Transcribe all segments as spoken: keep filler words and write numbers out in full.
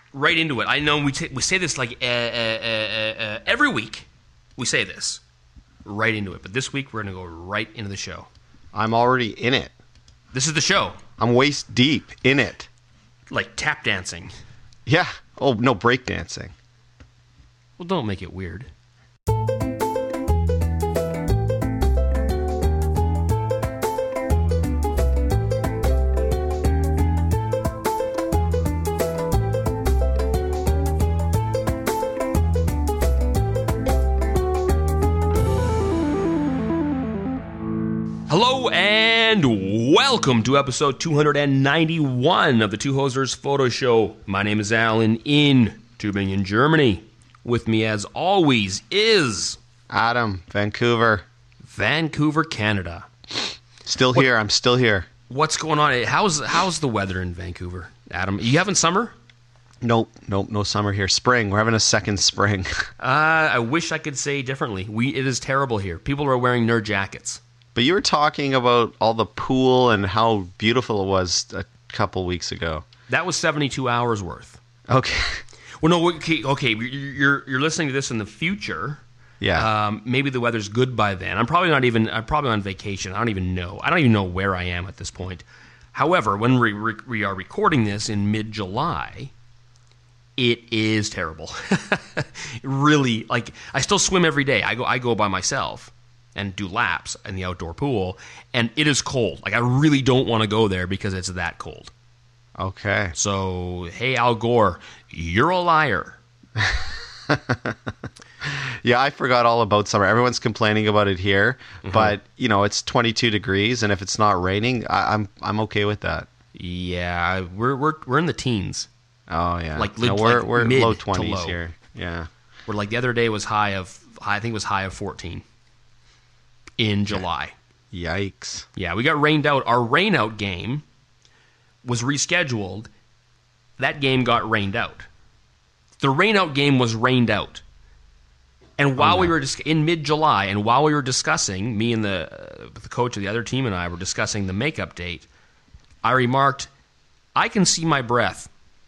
right into it. I know we t- we say this like uh, uh, uh, uh, every week. We say this right into it, but this week we're going to go right into the show. I'm already in it. This is the show. I'm waist deep in it. Like tap dancing. Yeah. Oh, no, break dancing. Well, don't make it weird. Hello and welcome to episode two ninety-one of the Two Hosers Photo Show. My name is Alan in Tübingen, Germany. With me as always is... Adam, Vancouver. Vancouver, Canada. Still here, what, I'm still here. What's going on? How's how's the weather in Vancouver, Adam? Are you having summer? Nope, nope, no summer here. Spring, we're having a second spring. uh, I wish I could say differently. We It is terrible here. People are wearing nerd jackets. But you were talking about all the pool and how beautiful it was a couple weeks ago. That was seventy-two hours worth. Okay. Well, no, okay, okay. You're you're listening to this in the future. Yeah. Um, maybe the weather's good by then. I'm probably not even. I'm probably on vacation. I don't even know. I don't even know where I am at this point. However, when we re- we are recording this in mid-July, it is terrible. Really, like I still swim every day. I go I go by myself and do laps in the outdoor pool, and it is cold. Like, I really don't want to go there because it's that cold. Okay. So, hey, Al Gore, you're a liar. Yeah, I forgot all about summer. Everyone's complaining about it here, mm-hmm. but, you know, it's twenty-two degrees, and if it's not raining, I, I'm I'm okay with that. Yeah, we're we're we're in the teens. Oh, yeah. Like, no, we're, like we're mid low twenties low. here. Yeah. Where, like, the other day was high of, I think it was high of fourteen. In July. Yikes. Yeah, we got rained out. Our rain-out game was rescheduled. That game got rained out. The rain-out game was rained out. And while oh, no. we were dis- in mid-July, and while we were discussing, me and the, uh, the coach of the other team and I were discussing the makeup date, I remarked, I can see my breath.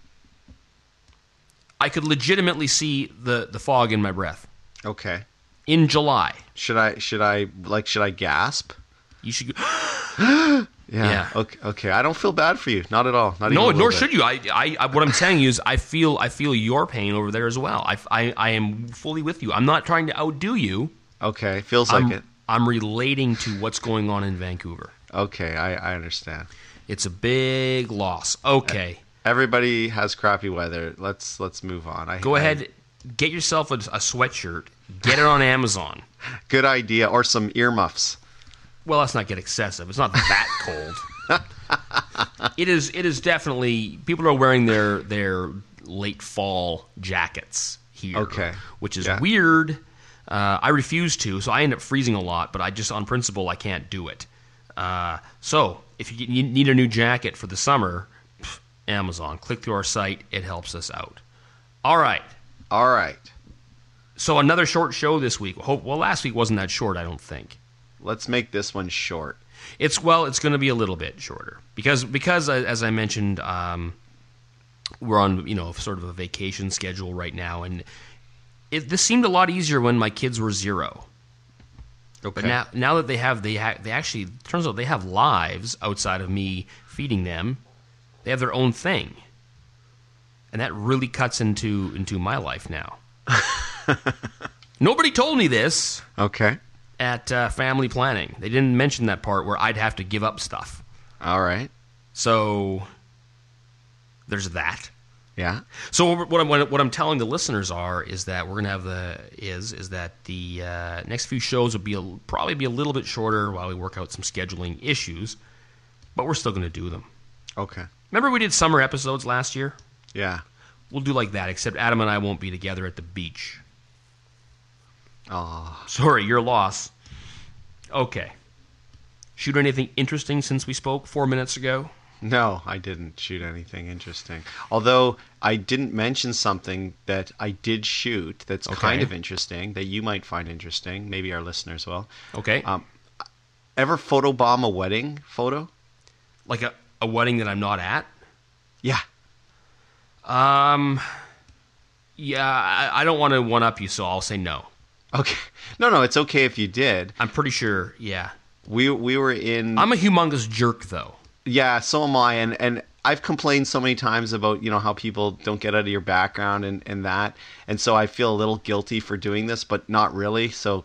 I could legitimately see the, the fog in my breath. Okay. In July. Should I should I like should I gasp? You should go yeah. yeah. Okay, okay. I don't feel bad for you. Not at all. Not no, even nor bit. should you. I, I, I what I'm telling you is I feel I feel your pain over there as well. I, I, I am fully with you. I'm not trying to outdo you. Okay. Feels I'm, like it. I'm relating to what's going on in Vancouver. Okay, I, I understand. It's a big loss. Okay. Everybody has crappy weather. Let's let's move on. I, Go I, ahead, get yourself a, a sweatshirt. Get it on Amazon. Good idea. Or some earmuffs. Well, let's not get excessive. It's not that cold. It is. It is definitely. People are wearing their their late fall jackets here. Okay. Which is yeah. weird. Uh, I refuse to, so I end up freezing a lot. But I just, on principle, I can't do it. Uh, so if you need a new jacket for the summer, pff, Amazon. Click through our site. It helps us out. All right. All right. So another short show this week. Well, last week wasn't that short, I don't think. Let's make this one short. It's well, it's going to be a little bit shorter because because as I mentioned, um, we're on you know sort of a vacation schedule right now, and it, this seemed a lot easier when my kids were zero. Okay. But now now that they have they ha- they actually turns out they have lives outside of me feeding them. They have their own thing, and that really cuts into into my life now. Nobody told me this. Okay. At uh, family planning, they didn't mention that part where I'd have to give up stuff. All right. So there's that. Yeah. So what I'm what I'm telling the listeners are is that we're gonna have the is is that the uh, next few shows will be a, probably be a little bit shorter while we work out some scheduling issues, but we're still gonna do them. Okay. Remember we did summer episodes last year? Yeah. We'll do like that, except Adam and I won't be together at the beach. Oh. Sorry, your loss. Okay. Shoot anything interesting since we spoke four minutes ago? No, I didn't shoot anything interesting. Although I didn't mention something that I did shoot that's okay. kind of interesting, that you might find interesting. Maybe our listeners will. Okay. Um, ever photobomb a wedding photo? Like a, a wedding that I'm not at? Yeah. Um, yeah, I, I don't want to one-up you, so I'll say no. Okay. No, no, it's okay if you did. I'm pretty sure, yeah. We we were in... I'm a humongous jerk, though. Yeah, so am I, and, and I've complained so many times about, you know, how people don't get out of your background and, and that, and so I feel a little guilty for doing this, but not really. So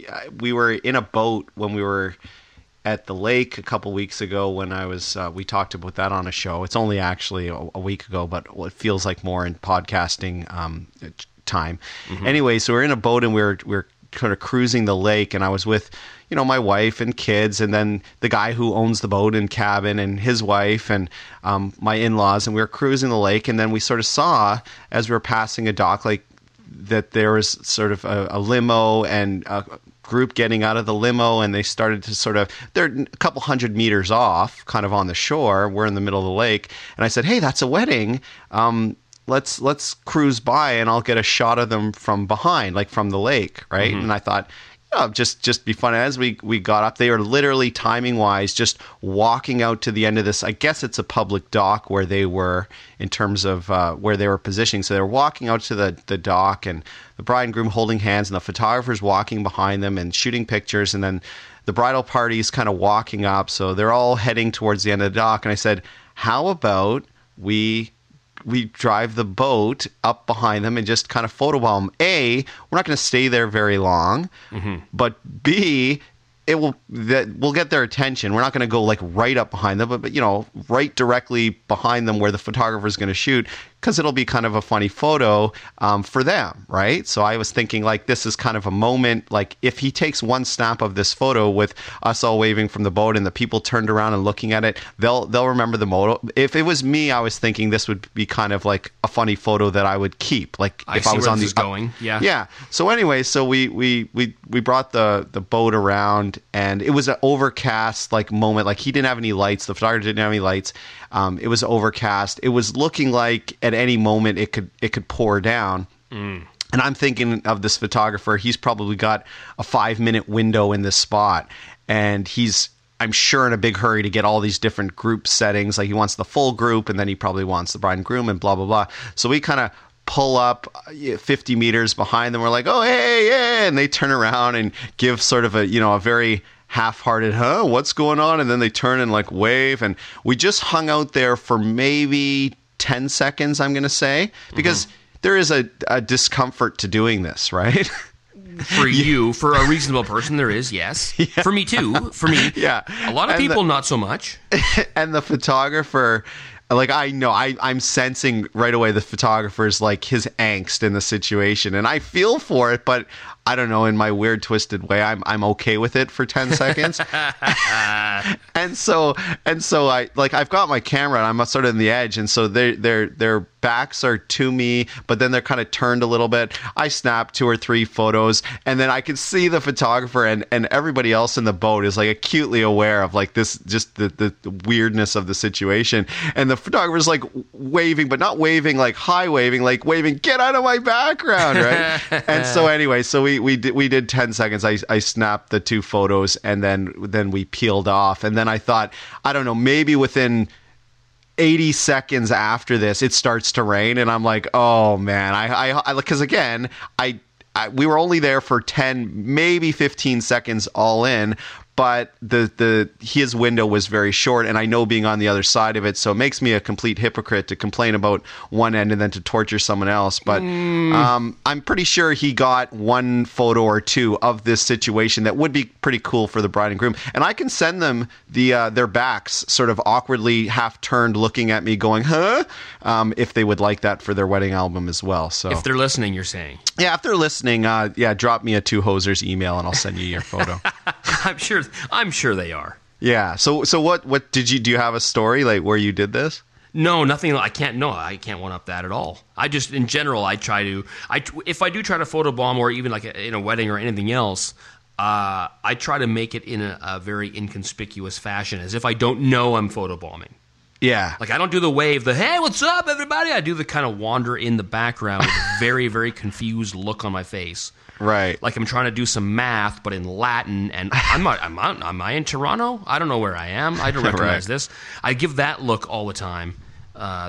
we were in a boat when we were at the lake a couple weeks ago when I was, uh, we talked about that on a show. It's only actually a, a week ago, but it feels like more in podcasting um, time. Mm-hmm. Anyway, so we're in a boat and we're we're kind of cruising the lake, and I was with, you know, my wife and kids, and then the guy who owns the boat and cabin and his wife and um, my in-laws, and we were cruising the lake, and then we sort of saw, as we were passing a dock, like that there was sort of a, a limo and a group getting out of the limo, and they started to sort of, they're a couple hundred meters off, kind of on the shore. We're in the middle of the lake, and I said, hey, that's a wedding. Um, let's let's cruise by, and I'll get a shot of them from behind, like from the lake, right? Mm-hmm. And I thought, oh, just just be fun. As we, we got up, they were literally timing-wise just walking out to the end of this. I guess it's a public dock where they were in terms of uh, where they were positioning. So they were walking out to the, the dock, and the bride and groom holding hands, and the photographers walking behind them and shooting pictures, and then the bridal party's kind of walking up. So they're all heading towards the end of the dock. And I said, how about we... we drive the boat up behind them and just kind of photobomb. A, we're not going to stay there very long, mm-hmm. but B, it will that we'll get their attention. We're not going to go like right up behind them, but, but you know, right directly behind them where the photographer is going to shoot, because it'll be kind of a funny photo um, for them, right? So I was thinking like this is kind of a moment, like if he takes one snap of this photo with us all waving from the boat and the people turned around and looking at it, they'll they'll remember the photo. If it was me, I was thinking this would be kind of like a funny photo that I would keep, like I if see I was where on this the is going. Yeah, yeah. So anyway, so we we we we brought the the boat around, and it was an overcast like moment. Like he didn't have any lights. The photographer didn't have any lights. Um, it was overcast. It was looking like at any moment it could it could pour down. Mm. And I'm thinking of this photographer. He's probably got a five minute window in this spot, and he's, I'm sure, in a big hurry to get all these different group settings. Like he wants the full group, and then he probably wants the bride and groom, and blah blah blah. So we kind of pull up fifty meters behind them. We're like, oh hey yeah, and they turn around and give sort of a, you know, a very half-hearted, huh, what's going on? And then they turn and like wave, and we just hung out there for maybe ten seconds, I'm going to say, because mm-hmm. there is a, a discomfort to doing this, right? For you, for a reasonable person, there is, yes. Yeah. For me too, for me. Yeah. A lot of and people, the, not so much. And the photographer, like I know, I, I'm sensing right away the photographer's like his angst in the situation, and I feel for it, but I don't know, in my weird twisted way, I'm I'm okay with it for ten seconds. and so and so I like I've got my camera and I'm sort of in the edge, and so they their their backs are to me, but then they're kind of turned a little bit. I snap two or three photos, and then I can see the photographer and, and everybody else in the boat is like acutely aware of like this, just the, the, the weirdness of the situation. And the photographer's like waving, but not waving like high waving, like waving, get out of my background, right? And so anyway, so we we did we did ten seconds. I I snapped the two photos, and then then we peeled off. And then I thought, I don't know, maybe within eighty seconds after this, it starts to rain, and I'm like, oh man, I, I, because again, I, I, we were only there for ten, maybe fifteen seconds all in, but the the his window was very short, and I know being on the other side of it, so it makes me a complete hypocrite to complain about one end and then to torture someone else. But mm. um, I'm pretty sure he got one photo or two of this situation that would be pretty cool for the bride and groom, and I can send them the uh, their backs sort of awkwardly half turned, looking at me, going, "Huh?" Um, if they would like that for their wedding album as well. So if they're listening, you're saying, yeah, if they're listening, uh, yeah, drop me a Two Hosers email and I'll send you your photo. I'm sure. I'm sure they are. Yeah. So, so what? What did you do? You have a story like where you did this? No, nothing. I can't. No, I can't one up that at all. I just, in general, I try to. I if I do try to photobomb, or even like a, in a wedding or anything else, uh, I try to make it in a, a very inconspicuous fashion, as if I don't know I'm photobombing. Yeah. Like I don't do the wave, the hey, what's up, everybody? I do the kind of wander in the background with a very, very confused look on my face. Right. Like I'm trying to do some math, but in Latin, and I'm not, I'm not, am I in Toronto? I don't know where I am. I don't recognize right. this. I give that look all the time uh, that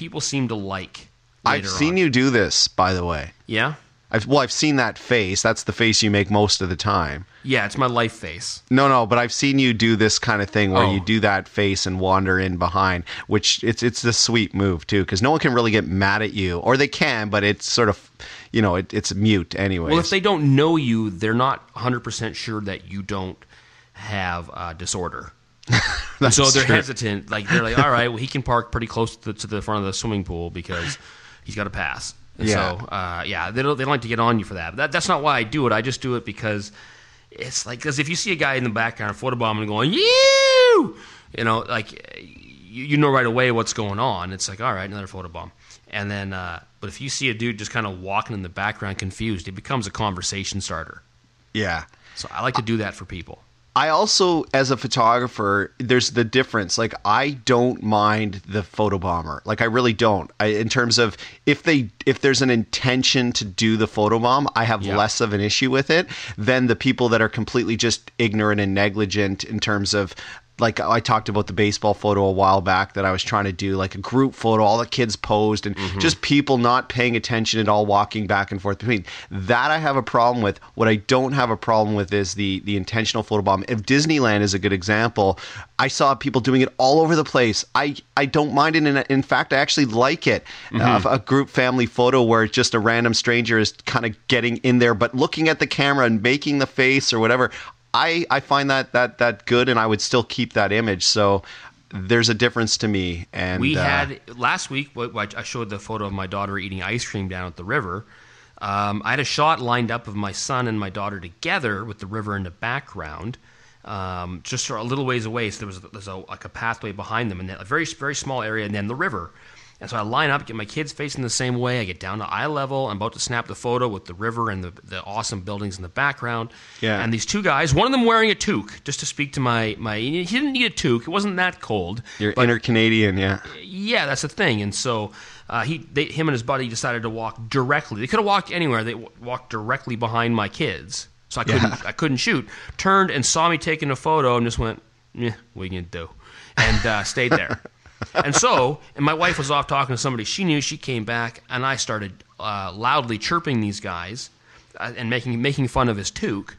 people seem to like. I've seen on. you do this, by the way. Yeah? I've, well, I've seen that face. That's the face you make most of the time. Yeah, it's my life face. No, no, but I've seen you do this kind of thing where Oh. you do that face and wander in behind, which it's it's the sweet move too, because no one can really get mad at you, or they can, but it's sort of, you know, it, it's mute anyway. Well, if they don't know you, they're not one hundred percent sure that you don't have uh, disorder. That's so they're true. hesitant. Like they're like, all right, well, he can park pretty close to the, to the front of the swimming pool because he's got a pass. And Yeah. So uh, yeah, they don't they don't like to get on you for that. But that. That's not why I do it. I just do it because it's like because if you see a guy in the background photobombing going, you, you know, like you, you know right away what's going on. It's like, all right, another photobomb. And then, uh, but if you see a dude just kind of walking in the background confused, it becomes a conversation starter. Yeah. So I like to do that for people. I also, as a photographer, there's the difference. Like, I don't mind the photobomber. Like, I really don't. I, in terms of if they, if there's an intention to do the photobomb, I have Yeah. less of an issue with it than the people that are completely just ignorant and negligent in terms of. Like I talked about the baseball photo a while back that I was trying to do, like a group photo, all the kids posed, and Mm-hmm. just people not paying attention at all, walking back and forth between. That I have a problem with. What I don't have a problem with is the the intentional photobomb. If Disneyland is a good example, I saw people doing it all over the place. I, I don't mind it. In, in fact, I actually like it. Mm-hmm. Uh, a group family photo where just a random stranger is kind of getting in there, but looking at the camera and making the face or whatever. I, I find that, that that good, and I would still keep that image. So there's a difference to me. And We uh, had last week. wh- wh- I showed the photo of my daughter eating ice cream down at the river. Um, I had a shot lined up of my son and my daughter together with the river in the background, um, just a little ways away. So there was there's a, like a pathway behind them, and then a very very small area, and then the river. And so I line up, get my kids facing the same way. I get down to eye level. I'm about to snap the photo with the river and the, the awesome buildings in the background. Yeah. And these two guys, one of them wearing a toque, just to speak to my my. He didn't need a toque. It wasn't that cold. You're but- inner Canadian, yeah. yeah, that's the thing. And so uh, he, they, him and his buddy decided to walk directly. They could have walked anywhere. They w- walked directly behind my kids, so I couldn't. Yeah. I couldn't shoot. Turned and saw me taking a photo and just went, "Yeah, what are you gonna do?" And uh, stayed there. And so, and my wife was off talking to somebody she knew. She came back, and I started uh, loudly chirping these guys uh, and making making fun of his toque.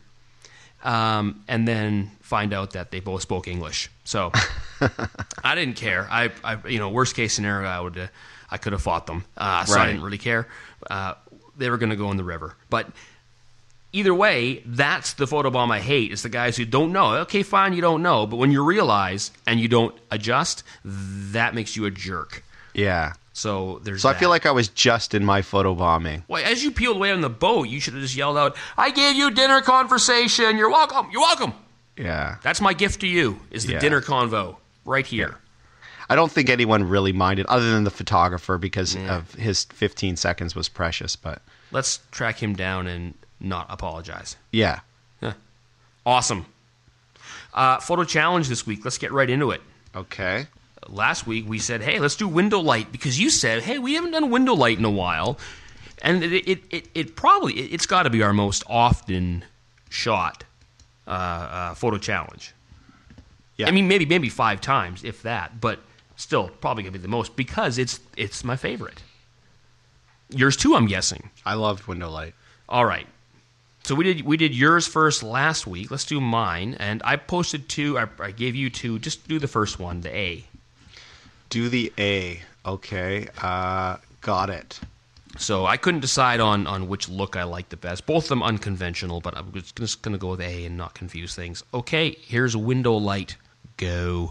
Um, and then find out that they both spoke English. So I didn't care. I, I, you know, worst case scenario, I would, uh, I could have fought them. Uh, so I Right. didn't really care. Uh, they were going to go in the river, but either way, that's the photobomb I hate. It's the guys who don't know. Okay, fine, you don't know, but when you realize and you don't adjust, that makes you a jerk. Yeah. So there's. So I that. feel like I was just in my photobombing. Well, as you peeled away on the boat, you should have just yelled out, "I gave you dinner conversation. You're welcome. You're welcome." Yeah. That's my gift to you, is the Yeah. dinner convo right here. I don't think anyone really minded, other than the photographer, because Yeah. of his fifteen seconds was precious. But Let's track him down and not apologize. yeah. Huh. Awesome. Uh, photo challenge this week. Let's get right into it. Okay. Last week we said, hey, let's do window light, because you said, hey, we haven't done window light in a while. And it it, it, it probably, it, it's got to be our most often shot uh, uh, photo challenge. Yeah. I mean, maybe maybe five times, if that, but still probably going to be the most, because it's it's my favorite. Yours too, I'm guessing. I loved window light. All right. So we did we did yours first last week. Let's do mine. And I posted two. I, I gave you two. Just do the first one, the A. Do the A. Okay. Uh, got it. So I couldn't decide on, on which look I liked the best. Both of them unconventional, but I'm just, just going to go with A and not confuse things. Okay, here's window light. Go.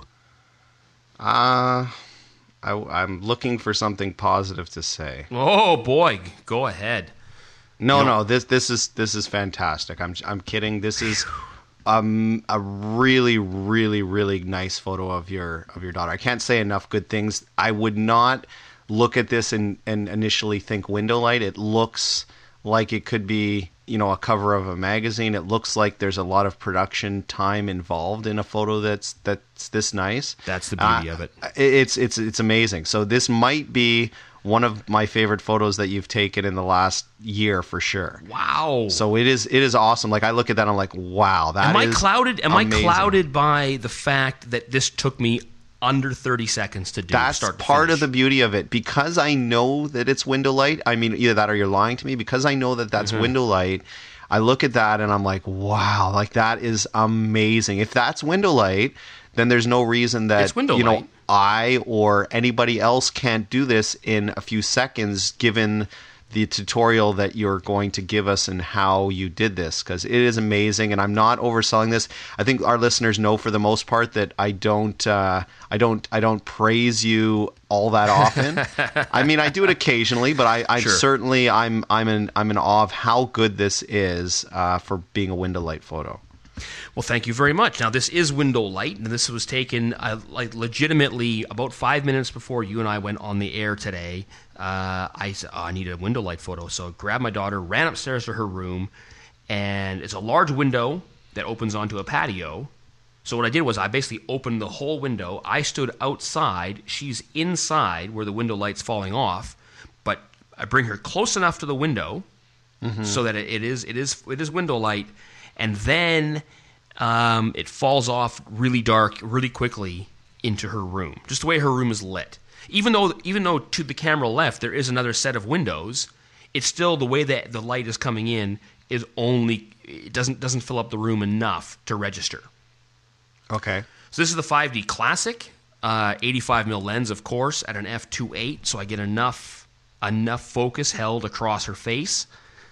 Uh, I, I'm looking for something positive to say. Oh boy, go ahead. No, No. no, this this is this is fantastic. I'm I'm kidding. This is um a really really really nice photo of your of your daughter. I can't say enough good things. I would not look at this and and initially think window light. It looks like it could be, you know, a cover of a magazine. It looks like there's a lot of production time involved in a photo that's that's this nice. That's the beauty Uh, of it. It's it's it's amazing. So this might be one of my favorite photos that you've taken in the last year for sure. Wow. So it is it is awesome. Like I look at that, I'm like, wow, that am I is clouded? Am I amazing. clouded by the fact that this took me under thirty seconds to do. That's start to part finish. of the beauty of it. Because I know that it's window light, I mean, either that or you're lying to me. Because I know that that's Mm-hmm. window light, I look at that and I'm like, wow, like that is amazing. If that's window light, then there's no reason that, It's window you know, light. I or anybody else can't do this in a few seconds, given the tutorial that you're going to give us and how you did this, because it is amazing. And I'm not overselling this. I think our listeners know for the most part that I don't, uh, I don't, I don't praise you all that often. I mean, I do it occasionally, but I, I Sure. certainly, I'm, I'm in, I'm in awe of how good this is uh, for being a window light photo. Well, thank you very much. Now, this is window light, and this was taken uh, like legitimately about five minutes before you and I went on the air today. Uh, I said, oh, I need a window light photo. So I grabbed my daughter, ran upstairs to her room, and it's a large window that opens onto a patio. So what I did was I basically opened the whole window. I stood outside. She's inside where the window light's falling off, but I bring her close enough to the window mm-hmm. so that it, it is it is it is window light, and then um, it falls off really dark, really quickly into her room. Just the way her room is lit. Even though even though to the camera left there is another set of windows, it's still the way that the light is coming in is only it doesn't doesn't fill up the room enough to register. Okay. So this is the five D Classic, uh, eighty-five millimeter lens, of course, at an f two point eight, so I get enough enough focus held across her face,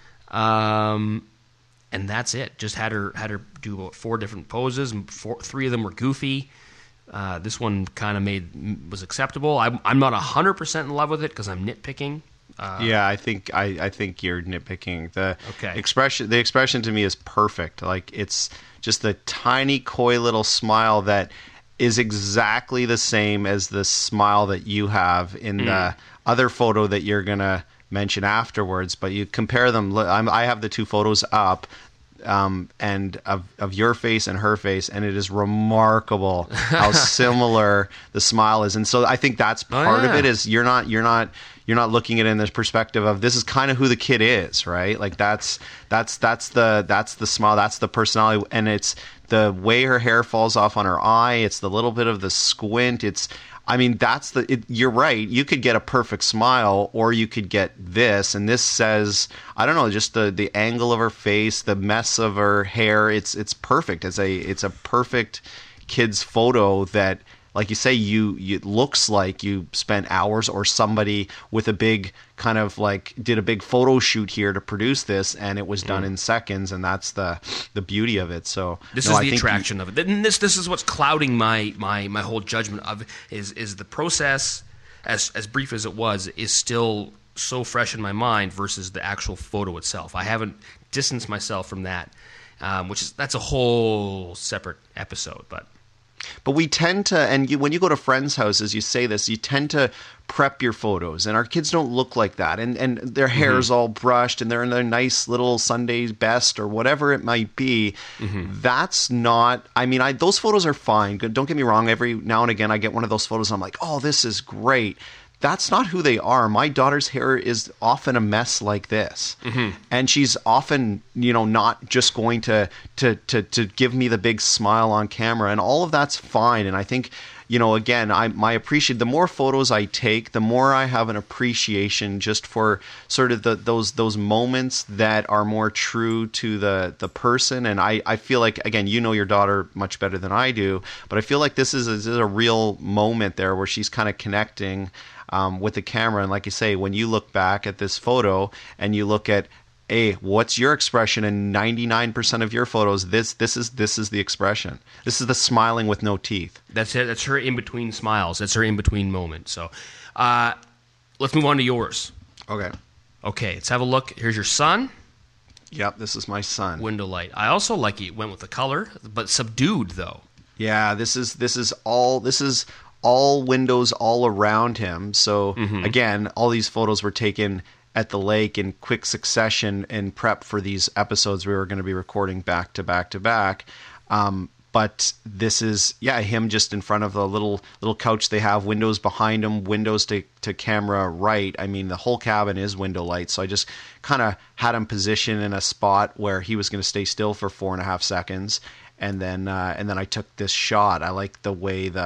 um, and that's it. Just had her had her do about four different poses, and four, three of them were goofy. Uh, this one kind of made was acceptable. I'm I'm not a hundred percent in love with it because I'm nitpicking. Uh, yeah, I think I, I think you're nitpicking. The Okay. expression the expression to me is perfect. Like it's just the tiny coy little smile that is exactly the same as the smile that you have in Mm. the other photo that you're gonna mention afterwards. But you compare them. Look, I'm, I have the two photos up. Um, and of, of your face and her face, and it is remarkable how similar the smile is. And so I think that's Oh, part of yeah. it is you're not you're not you're not looking at it in this perspective of this is kind of who the kid is, right? Like that's that's that's the that's the smile, that's the personality, and it's the way her hair falls off on her eye. It's the little bit of the squint. It's I mean, that's the. It, you're right. You could get a perfect smile, or you could get this, and this says, I don't know, just the, the angle of her face, the mess of her hair. It's it's perfect. It's a it's a perfect kid's photo that, like you say, you, you it looks like you spent hours, or somebody with a big kind of like did a big photo shoot here to produce this, and it was done mm. in seconds, and that's the the beauty of it. So this no, is I the think attraction you, of it. And this this is what's clouding my my my whole judgment of it, is is the process, as as brief as it was, is still so fresh in my mind versus the actual photo itself. I haven't distanced myself from that, um, which is that's a whole separate episode, but. But we tend to, and you, when you go to friends' houses, you say this, you tend to prep your photos, and our kids don't look like that, and, and their hair's mm-hmm. all brushed, and they're in their nice little Sunday best, or whatever it might be. Mm-hmm. That's not, I mean, I, those photos are fine. Don't get me wrong, every now and again I get one of those photos, and I'm like, oh, this is great. That's not who they are. My daughter's hair is often a mess like this. Mm-hmm. And she's often, you know, not just going to, to to to give me the big smile on camera. And all of that's fine. And I think, you know, again, I my appreciate the more photos I take, the more I have an appreciation just for sort of the those those moments that are more true to the the person. And I, I feel like, again, you know your daughter much better than I do, but I feel like this is a, this is a real moment there where she's kind of connecting Um, with the camera. And like you say, when you look back at this photo and you look at, hey, what's your expression in ninety-nine percent of your photos? This this is this is the expression. This is the smiling with no teeth. That's it. That's her in-between smiles. That's her in-between moment. So uh, let's move on to yours. Okay. Okay, let's have a look. Here's your son. Yep, this is my son. Window light. I also like it went with the color, but subdued, though. Yeah, this is this is all this is all windows all around him. So mm-hmm. again, all these photos were taken at the lake in quick succession in prep for these episodes we were going to be recording back to back to back. Um, but this is, yeah, him just in front of the little little couch they have, windows behind him, windows to, to camera right. I mean, the whole cabin is window light. So I just kind of had him positioned in a spot where he was going to stay still for four and a half seconds. And then uh, and then I took this shot. I like the way the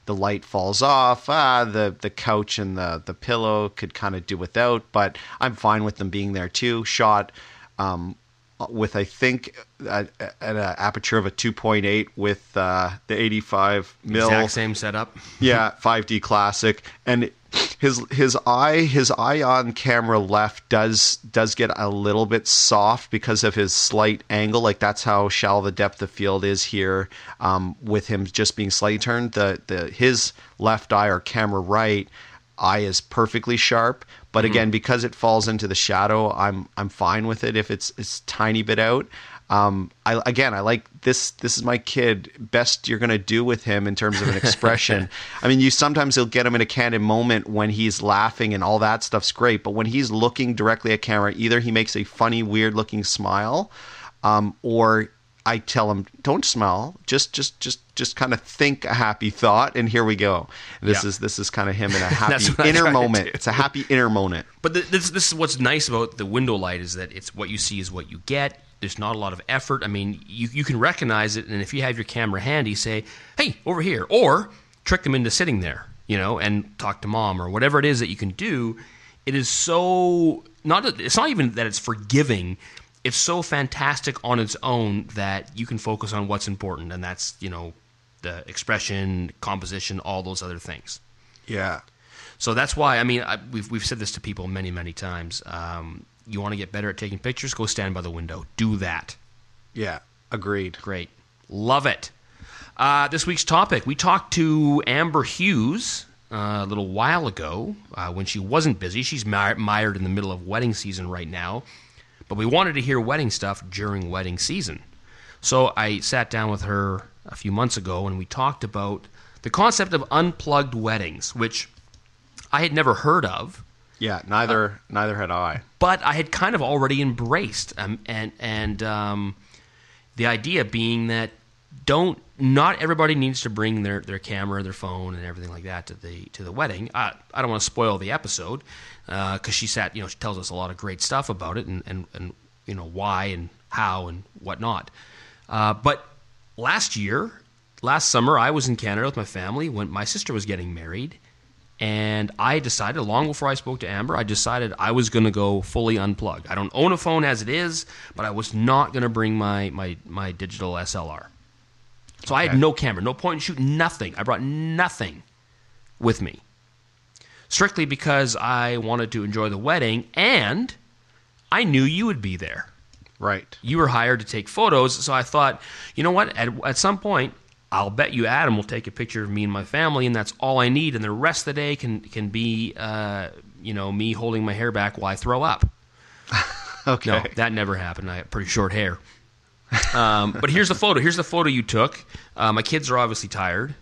the light falls off. Ah, the the couch and the the pillow could kind of do without, but I'm fine with them being there too. Shot um, with I think at, at an aperture of a two point eight with uh, the eighty-five mil. Exact same setup. Yeah, five D classic, and his his eye his eye on camera left does does get a little bit soft because of his slight angle. Like that's how shallow the depth of field is here. Um, with him just being slightly turned, the the his left eye or camera right eye is perfectly sharp. But again, mm-hmm. because it falls into the shadow, I'm I'm fine with it if it's it's tiny bit out. Um, I again, I like this. This is my kid. Best you're gonna do with him in terms of an expression. I mean, you sometimes you'll get him in a candid moment when he's laughing and all that stuff's great. But when he's looking directly at camera, either he makes a funny, weird-looking smile, um, or I tell him, "Don't smile. Just, just, just, just kind of think a happy thought." And here we go. This yeah. is this is kind of him in a happy inner moment. It's a happy inner moment. But the, this this is what's nice about the window light is that it's what you see is what you get. There's not a lot of effort. I mean, you you can recognize it, and if you have your camera handy, say, "Hey, over here," or trick them into sitting there, you know, and talk to mom or whatever it is that you can do. It is so not. It's not even that it's forgiving. It's so fantastic on its own that you can focus on what's important, and that's, you know, the expression, composition, all those other things. Yeah. So that's why, I mean, I, we've we've said this to people many, many times. Um, you want to get better at taking pictures? Go stand by the window. Do that. Yeah, agreed. Great. Love it. Uh, this week's topic, we talked to Amber Hughes uh, a little while ago uh, when she wasn't busy. She's mired in the middle of wedding season right now. But we wanted to hear wedding stuff during wedding season. So I sat down with her a few months ago and we talked about the concept of unplugged weddings, which I had never heard of. Yeah, neither uh, neither had I. But I had kind of already embraced, um, and and um, the idea being that don't not everybody needs to bring their, their camera, their phone, and everything like that to the to the wedding. Uh, I don't want to spoil the episode because uh, she sat, you know, she tells us a lot of great stuff about it and and, and you know why and how and whatnot. Uh, but last year, last summer, I was in Canada with my family when my sister was getting married. And I decided, long before I spoke to Amber, I decided I was going to go fully unplugged. I don't own a phone as it is, but I was not going to bring my, my, my digital S L R. So okay. I had no camera, no point in shooting, nothing. I brought nothing with me. Strictly because I wanted to enjoy the wedding, and I knew you would be there. Right. You were hired to take photos, so I thought, you know what, at, at some point, I'll bet you Adam will take a picture of me and my family, and that's all I need. And the rest of the day can can be, uh, you know, me holding my hair back while I throw up. Okay. No, that never happened. I have pretty short hair. Um, but here's the photo. Here's the photo you took. Uh, my kids are obviously tired.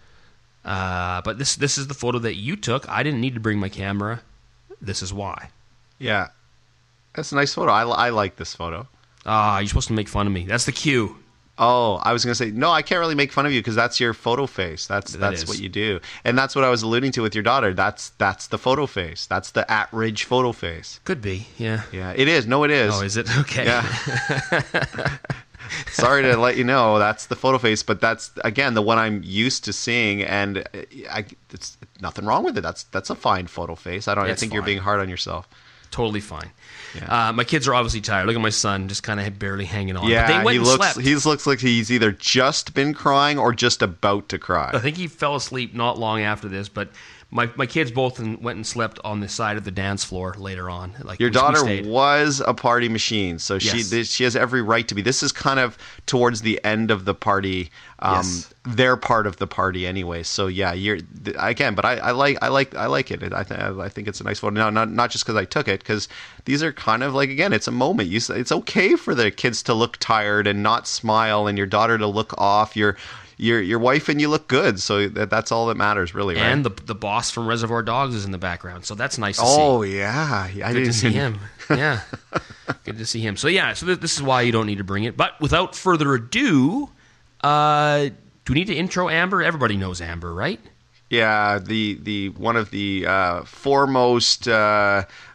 Uh, but this this is the photo that you took. I didn't need to bring my camera. This is why. Yeah. That's a nice photo. I, I like this photo. Ah, uh, you're supposed to make fun of me. That's the cue. Oh, I was going to say, no, I can't really make fun of you because that's your photo face. That's that that's is. what you do. And that's what I was alluding to with your daughter. That's that's the photo face. That's the at-ridge photo face. Could be, yeah. Yeah, it is. No, it is. Oh, is it? Okay. Yeah. Sorry to let you know, that's the photo face, but that's, again, the one I'm used to seeing, and I, it's nothing wrong with it. That's that's a fine photo face. I don't. It's I think fine. You're being hard on yourself. Totally fine. Yeah. Uh, my kids are obviously tired. Look at my son, just kind of barely hanging on. Yeah, but they went he and looks. slept. He looks like he's either just been crying or just about to cry. I think he fell asleep not long after this, but my my kids both went and slept on the side of the dance floor later on. Like your we, daughter we was a party machine, so she yes. this, she has every right to be. This is kind of towards the end of the party. Um, yes. They're part of the party anyway. So yeah, you're again. But I, I like I like I like it. I th- I think it's a nice photo. Now, not not just because I took it, because these are kind of like, again, it's a moment. You it's okay for the kids to look tired and not smile, and your daughter to look off. Your your your wife and you look good. So that, that's all that matters, really. Right? And the the boss from Reservoir Dogs is in the background, so that's nice to oh, see. Oh yeah, I good didn't to see him. Yeah, good to see him. So yeah, so th- this is why you don't need to bring it. But without further ado, uh, do we need to intro Amber? Everybody knows Amber, right? Yeah, the the one of the uh, foremost uh,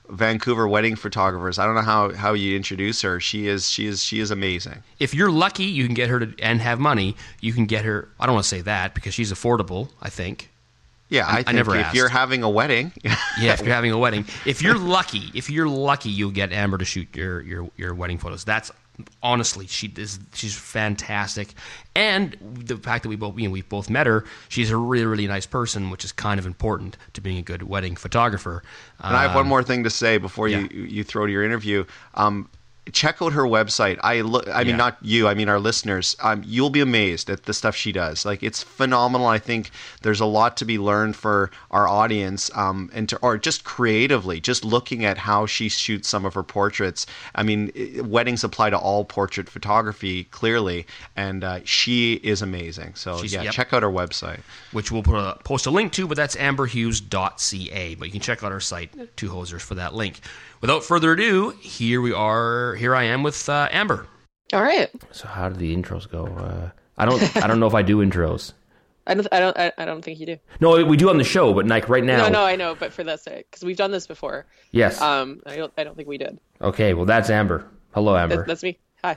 Vancouver wedding photographers. I don't know how, how you introduce her. She is she is she is amazing. If you're lucky, you can get her to and have money. You can get her. I don't want to say that because she's affordable, I think. Yeah, I, I think I never if asked. you're having a wedding, yeah, if you're having a wedding, if you're lucky, if you're lucky, you'll get Amber to shoot your your, your wedding photos. That's honestly, she is she's fantastic, and the fact that we both you know we've both met her, she's a really really nice person, which is kind of important to being a good wedding photographer. And I have one more thing to say before yeah. you you throw to your interview. Um, check out her website. I look. I mean, Yeah. not you. I mean, our listeners. Um, you'll be amazed at the stuff she does. Like, it's phenomenal. I think there's a lot to be learned for our audience, um, and to, or just creatively, just looking at how she shoots some of her portraits. I mean, i- weddings apply to all portrait photography, clearly, and uh, she is amazing. So She's- yeah, yep. check out her website. which we'll put a, post a link to, but that's amber hughes dot c a. But you can check out our site, Two Hosers, for that link. Without further ado, here we are. Here I am with uh, Amber. All right. So how do the intros go? Uh, I don't. I don't know if I do intros. I don't. I don't. I, I don't think you do. No, we do on the show, but like right now. No, no, I know, but for that sake, because we've done this before. Yes. Um, I don't. I don't think we did. Okay. Well, that's Amber. Hello, Amber. That, that's me. Hi.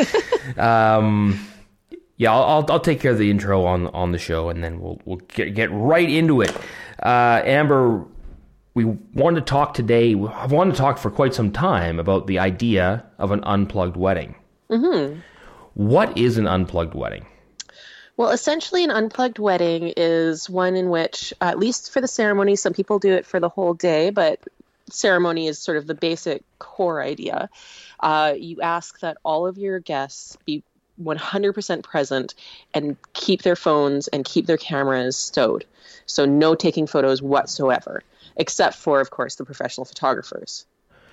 Um, yeah, I'll, I'll I'll take care of the intro on on the show, and then we'll we'll get get right into it. Uh, Amber, we wanted to talk today. I've wanted to talk for quite some time about the idea of an unplugged wedding. Mm-hmm. What is an unplugged wedding? Well, essentially, an unplugged wedding is one in which, at least for the ceremony, some people do it for the whole day, but ceremony is sort of the basic core idea. Uh, you ask that all of your guests be one hundred percent present and keep their phones and keep their cameras stowed. So no taking photos whatsoever, except for, of course, the professional photographers.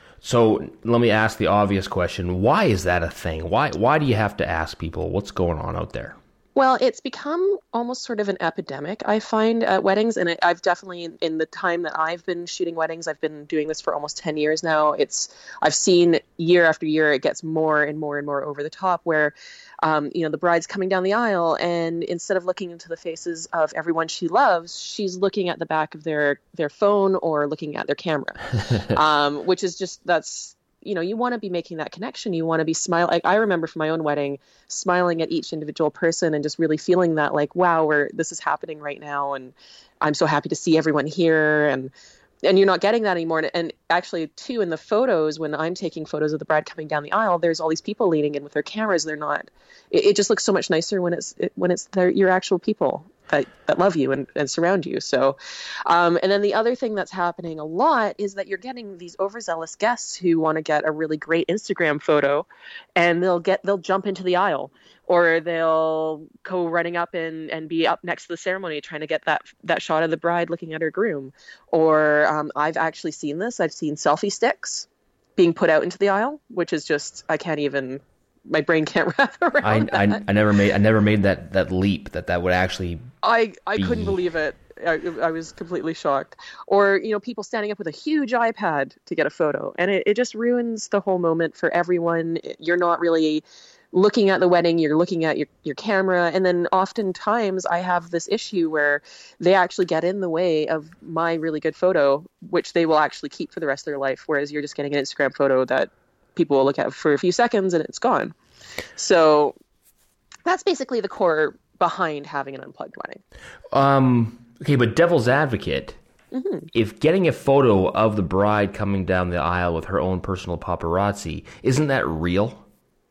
So let me ask the obvious question: why is that a thing? Why why do you have to ask people what's going on out there? Well, it's become almost sort of an epidemic, I find, at weddings. And it, I've definitely, in the time that I've been shooting weddings, I've been doing this for almost ten years now. It's, I've seen year after year, it gets more and more and more over the top where, um, you know, the bride's coming down the aisle and instead of looking into the faces of everyone she loves, she's looking at the back of their, their phone or looking at their camera, um, which is just, that's, you know, you want to be making that connection. You want to be smiling. Like, I remember for my own wedding, smiling at each individual person and just really feeling that, like, wow, we're, this is happening right now. And I'm so happy to see everyone here. And, and you're not getting that anymore. And, and actually, too, in the photos, when I'm taking photos of the bride coming down the aisle, there's all these people leaning in with their cameras. They're not, it, it just looks so much nicer when it's, it, when it's their, your actual people that, that love you and, and surround you. So, um, and then the other thing that's happening a lot is that you're getting these overzealous guests who want to get a really great Instagram photo, and they'll get, they'll jump into the aisle, or they'll go running up and, and be up next to the ceremony trying to get that, that shot of the bride looking at her groom. Or, um, I've actually seen this. I've seen selfie sticks being put out into the aisle, which is just, I can't even, my brain can't wrap around I, that. I I never made I never made that, that leap that that would actually. I, I be- couldn't believe it. I, I was completely shocked. Or, you know, people standing up with a huge iPad to get a photo. And it, it just ruins the whole moment for everyone. You're not really looking at the wedding. You're looking at your, your camera. And then oftentimes I have this issue where they actually get in the way of my really good photo, which they will actually keep for the rest of their life. Whereas you're just getting an Instagram photo that people will look at for a few seconds and it's gone. So that's basically the core behind having an unplugged wedding. Um. Okay, but devil's advocate, Mm-hmm. if getting a photo of the bride coming down the aisle with her own personal paparazzi, isn't that real?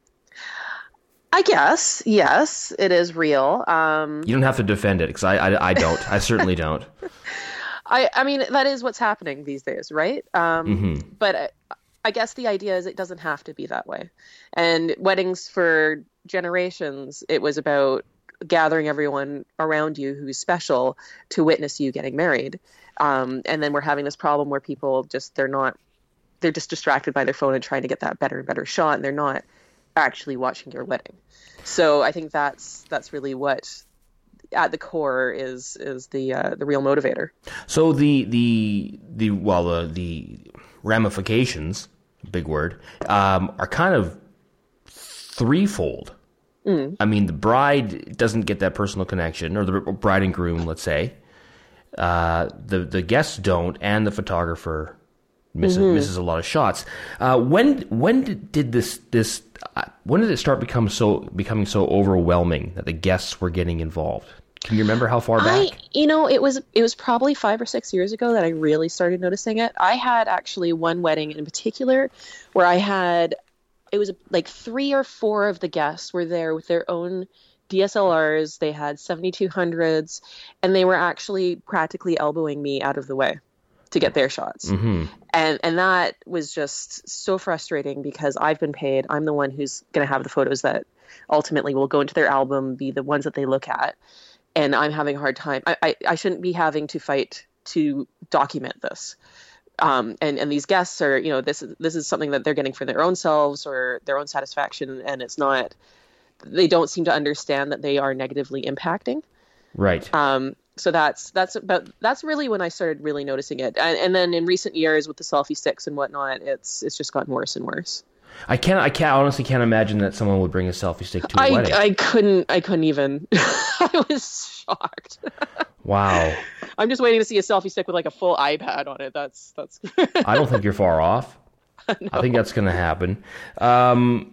I guess, yes, it is real. Um, You don't have to defend it, because I, I I don't. I certainly don't. I, I mean, that is what's happening these days, right? Um, Mm-hmm. But I, I guess the idea is it doesn't have to be that way. And weddings for generations, it was about gathering everyone around you who's special to witness you getting married. Um, and then we're having this problem where people just, they're not, they're just distracted by their phone and trying to get that better and better shot. And they're not actually watching your wedding. So I think that's, that's really what at the core is, is the, uh, the real motivator. So the the the well the the ramifications, big word, um, are kind of threefold. Mm. I mean, the bride doesn't get that personal connection, or the bride and groom, let's say. Uh, the the guests don't, and the photographer misses, mm-hmm. misses a lot of shots. Uh, when when did, did this this uh, when did it start become so becoming so overwhelming that the guests were getting involved? Can you remember how far back? I, you know, it was it was probably five or six years ago that I really started noticing it. I had actually one wedding in particular where I had, it was like three or four of the guests were there with their own D S L Rs. They had seventy-two hundreds, and they were actually practically elbowing me out of the way to get their shots. Mm-hmm. And and that was just so frustrating because I've been paid. I'm the one who's going to have the photos that ultimately will go into their album, be the ones that they look at. And I'm having a hard time. I, I, I shouldn't be having to fight to document this. Um, and, and these guests are, you know, this is, this is something that they're getting for their own selves or their own satisfaction. And it's not, they don't seem to understand that they are negatively impacting. Right. Um, so that's, that's about, that's really when I started really noticing it. And, and then in recent years with the selfie sticks and whatnot, it's, it's just gotten worse and worse. I can't. I can't. Honestly, can't imagine that someone would bring a selfie stick to a I, wedding. I couldn't. I couldn't even. I was shocked. Wow. I'm just waiting to see a selfie stick with like a full iPad on it. That's that's. I don't think you're far off. No. I think that's going to happen. Um,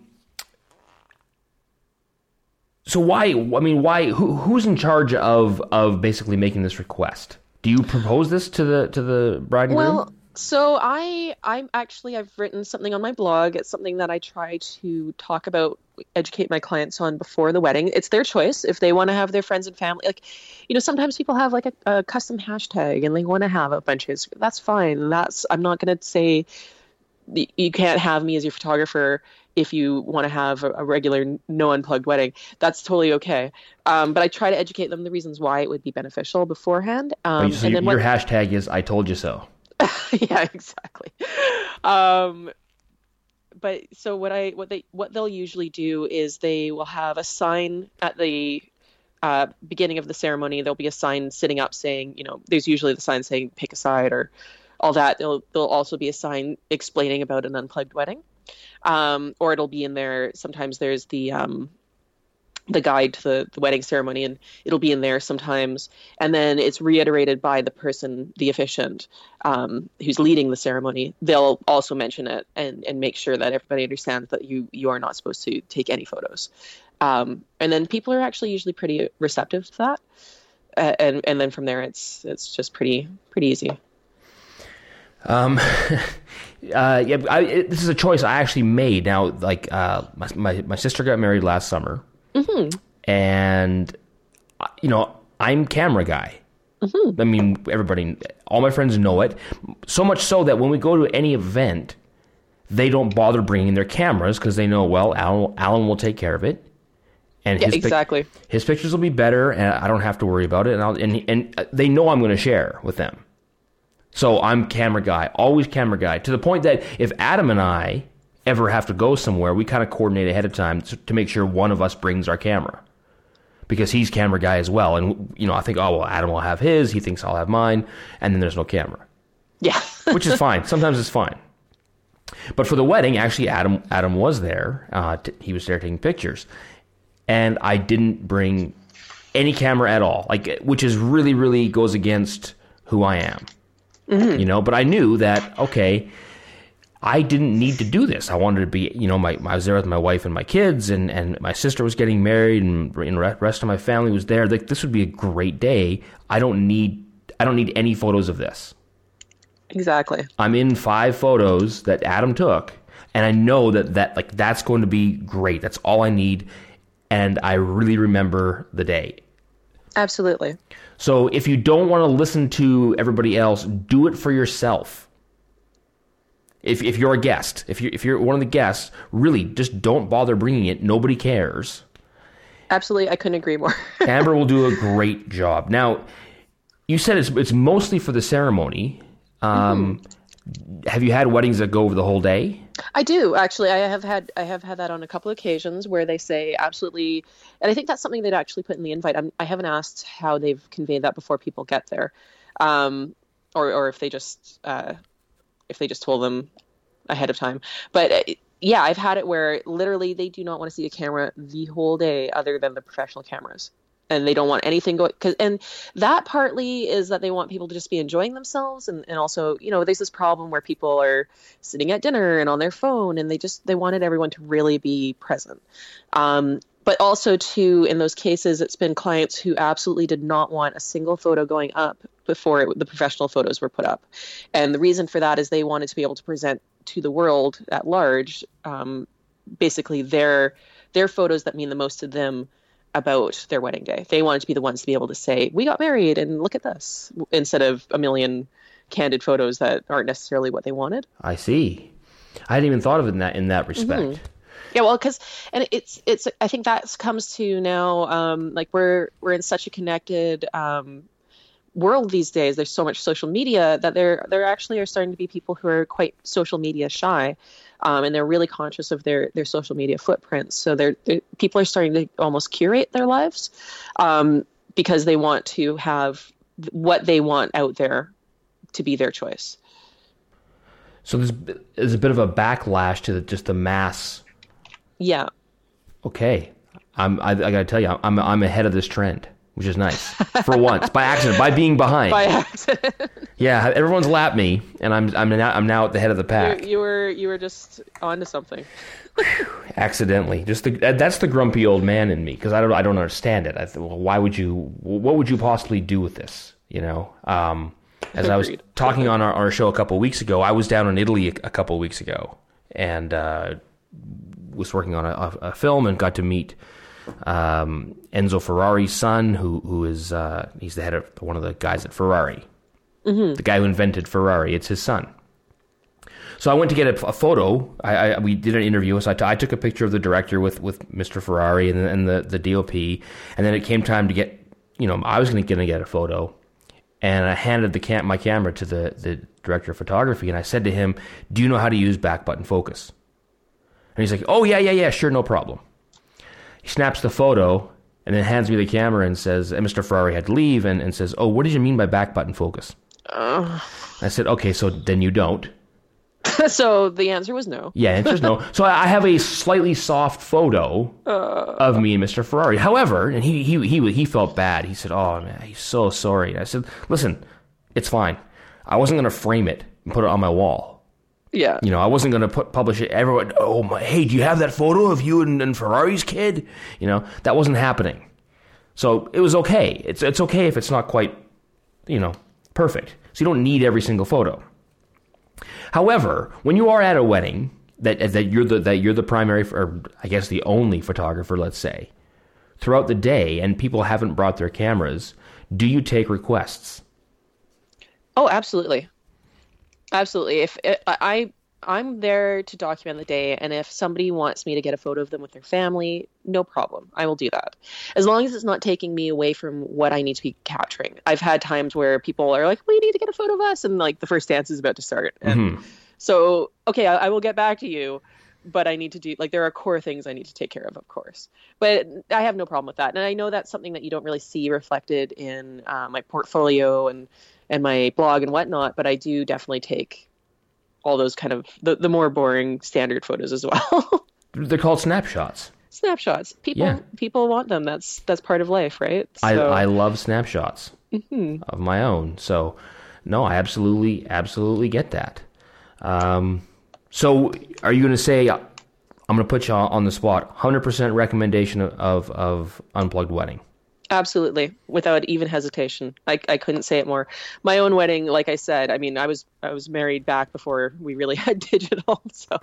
so why? I mean, why? Who, who's in charge of of basically making this request? Do you propose this to the to the bride and well, groom? So I, I'm actually, I've written something on my blog. It's something that I try to talk about, educate my clients on before the wedding. It's their choice if they want to have their friends and family. Like, you know, sometimes people have like a, a custom hashtag and they want to have a bunch of, that's fine. That's, I'm not going to say you can't have me as your photographer if you want to have a, a regular no unplugged wedding. That's totally okay. Um, but I try to educate them the reasons why it would be beneficial beforehand. Um, so and your, then what, your hashtag is I told you so. yeah, exactly. Um, but so what I what they what they'll usually do is they will have a sign at the uh, beginning of the ceremony. There'll be a sign sitting up saying, you know, there's usually the sign saying pick a side or all that. There'll there'll also be a sign explaining about an unplugged wedding, um, or it'll be in there. Sometimes there's the um, the guide to the, the wedding ceremony, and it'll be in there sometimes. And then it's reiterated by the person, the officiant, um, who's leading the ceremony. They'll also mention it and, and make sure that everybody understands that you, you are not supposed to take any photos. Um, and then people are actually usually pretty receptive to that. Uh, and, and then from there, it's, it's just pretty, pretty easy. Um, uh, yeah, I, it, this is a choice I actually made. Now, like, uh, my, my, my sister got married last summer. Mm-hmm. And, you know, I'm camera guy. Mm-hmm. I mean, everybody, all my friends know it. So much so that when we go to any event, they don't bother bringing their cameras because they know, well, Alan, Alan will take care of it. And yeah, his exactly. Pic- his pictures will be better, and I don't have to worry about it. And, I'll, and, and they know I'm going to share with them. So I'm camera guy, always camera guy, to the point that if Adam and I ever have to go somewhere, we kind of coordinate ahead of time to, to make sure one of us brings our camera, because he's camera guy as well. And, you know, I think, oh, well, Adam will have his, he thinks I'll have mine, and then there's no camera. Yeah. Which is fine. Sometimes it's fine. But for the wedding, actually, Adam Adam was there. Uh, t- he was there taking pictures. And I didn't bring any camera at all, like, which is really, really goes against who I am. Mm-hmm. You know, but I knew that, okay, I didn't need to do this. I wanted to be, you know, my, I was there with my wife and my kids, and, and my sister was getting married, and the rest of my family was there. Like, this would be a great day. I don't need, I don't need any photos of this. Exactly. I'm in five photos that Adam took, and I know that, that like that's going to be great. That's all I need, and I really remember the day. Absolutely. So if you don't want to listen to everybody else, do it for yourself. If if you're a guest, if you if you're one of the guests, really just don't bother bringing it. Nobody cares. Absolutely, I couldn't agree more. Amber will do a great job. Now, you said it's it's mostly for the ceremony. Um, mm-hmm. Have you had weddings that go over the whole day? I do, actually. I have had I have had that on a couple of occasions where they say absolutely, and I think that's something they'd actually put in the invite. I'm, I haven't asked how they've conveyed that before people get there, um, or or if they just uh, if they just told them ahead of time. But uh, yeah, I've had it where literally they do not want to see a camera the whole day other than the professional cameras. and they don't want anything going. Cause, and that partly is that they want people to just be enjoying themselves, and, and also, you know, there's this problem where people are sitting at dinner and on their phone, and they just they wanted everyone to really be present. Um, but also, too, in those cases, it's been clients who absolutely did not want a single photo going up before it, the professional photos were put up. And the reason for that is they wanted to be able to present to the world at large, um, basically their their photos that mean the most to them about their wedding day. They wanted to be the ones to be able to say, we got married and look at this, instead of a million candid photos that aren't necessarily what they wanted. I see. I hadn't even thought of it in that in that respect. Mm-hmm. Yeah, well, because and it's it's I think that comes to now, um, like we're we're in such a connected um, world these days. There's so much social media that there there actually are starting to be people who are quite social media shy, um, and they're really conscious of their their social media footprints. So they're, they're people are starting to almost curate their lives um, because they want to have what they want out there to be their choice. So there's, there's a bit of a backlash to the, just the mass. Yeah. Okay. I'm, I, I got to tell you, I'm I'm ahead of this trend, which is nice. For once, by accident, by being behind. By accident. Yeah, everyone's lapped me, and I'm I'm now I'm now at the head of the pack. You, you were you were just onto something. Accidentally, just the, that's the grumpy old man in me, because I don't I don't understand it. I th- well, why would you? What would you possibly do with this? You know. Um, as I was talking on our, our show a couple of weeks ago, I was down in Italy a, a couple of weeks ago, and uh, was working on a, a film and got to meet um, Enzo Ferrari's son, who who is uh, he's the head of one of the guys at Ferrari, mm-hmm. the guy who invented Ferrari. It's his son. So I went to get a, a photo. I, I we did an interview. So I, t- I took a picture of the director with, with Mister Ferrari and, and the the D O P, and then it came time to get, you know, I was going to get a photo, and I handed the cam- my camera to the the director of photography, and I said to him, "Do you know how to use back button focus?" And he's like, "Oh, yeah, yeah, yeah, sure, no problem." He snaps the photo and then hands me the camera and says, and Mister Ferrari had to leave, and, and says, "Oh, what did you mean by back button focus?" Uh. I said, "Okay, so then you don't." So the answer was no. Yeah, answer is no. So I have a slightly soft photo uh. of me and Mister Ferrari. However, and he, he, he, he felt bad. He said, "Oh, man, he's so sorry." And I said, "Listen, it's fine. I wasn't going to frame it and put it on my wall. Yeah. You know, I wasn't going to put publish it. Everyone, oh my, hey, do you have that photo of you and, and Ferrari's kid? You know, that wasn't happening. So it was okay. It's it's okay if it's not quite, you know, perfect. So you don't need every single photo. However, when you are at a wedding that that you're the that you're the primary, or I guess the only photographer, let's say, throughout the day, and people haven't brought their cameras, do you take requests? Oh, absolutely. Absolutely. If it, I, I'm there to document the day, and if somebody wants me to get a photo of them with their family, no problem. I will do that. As long as it's not taking me away from what I need to be capturing. I've had times where people are like, "We need to get a photo of us," and like the first dance is about to start. And mm-hmm. so, okay, I, I will get back to you, but I need to do, like, there are core things I need to take care of, of course. But I have no problem with that. And I know that's something that you don't really see reflected in uh, my portfolio and and my blog and whatnot, but I do definitely take all those kind of the, the more boring standard photos as well. They're called snapshots. Snapshots. People yeah. people want them. That's that's part of life, right? So. I I love snapshots mm-hmm. of my own. So no, I absolutely absolutely get that. Um, so are you going to say, I'm going to put you on the spot, one hundred percent recommendation of of Unplugged Wedding? Absolutely, without even hesitation. I, I couldn't say it more. My own wedding, like I said, I mean, I was I was married back before we really had digital, so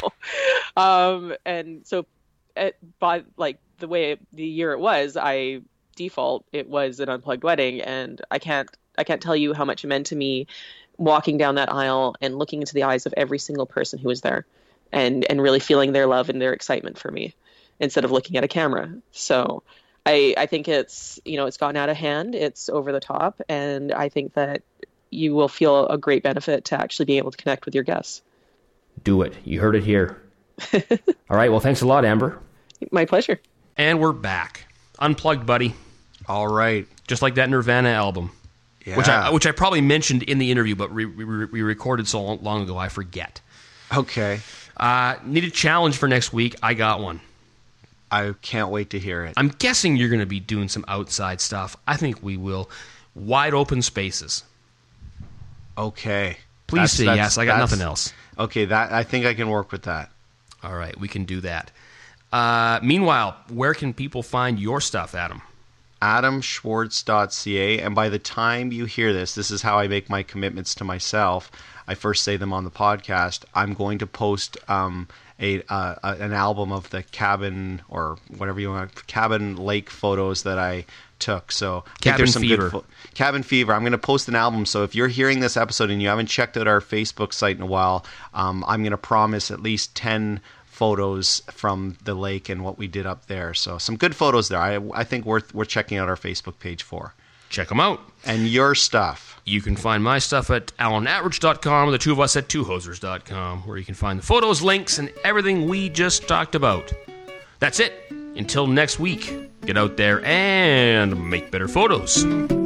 um, and so it, by like the way it, the year it was, I default it was an unplugged wedding, and I can't I can't tell you how much it meant to me walking down that aisle and looking into the eyes of every single person who was there, and and really feeling their love and their excitement for me, instead of looking at a camera. So. I, I think it's, you know, it's gotten out of hand. It's over the top. And I think that you will feel a great benefit to actually being able to connect with your guests. Do it. You heard it here. All right. Well, thanks a lot, Amber. My pleasure. And we're back. Unplugged, buddy. All right. Just like that Nirvana album. Yeah. Which I, which I probably mentioned in the interview, but we, we, we recorded so long ago, I forget. Okay. Uh, need a challenge for next week. I got one. I can't wait to hear it. I'm guessing you're going to be doing some outside stuff. I think we will. Wide open spaces. Okay. Please That's- say that's- yes. I got that's- nothing else. Okay, that I think I can work with that. All right, we can do that. Uh, meanwhile, where can people find your stuff, Adam? adam schwartz dot c a, and by the time you hear this, this is how I make my commitments to myself. I first say them on the podcast. I'm going to post um, a uh, an album of the cabin or whatever you want, cabin lake photos that I took. So I think Cabin there's some Fever. good fo- Cabin Fever. I'm going to post an album. So if you're hearing this episode and you haven't checked out our Facebook site in a while, um, I'm going to promise at least ten photos from the lake and what we did up there. So some good photos there. I I think worth worth checking out our Facebook page for. Check them out. And your stuff. You can find my stuff at alan atridge dot com, or the two of us at two hosers dot com, where you can find the photos, links, and everything we just talked about. That's it. Until next week, get out there and make better photos.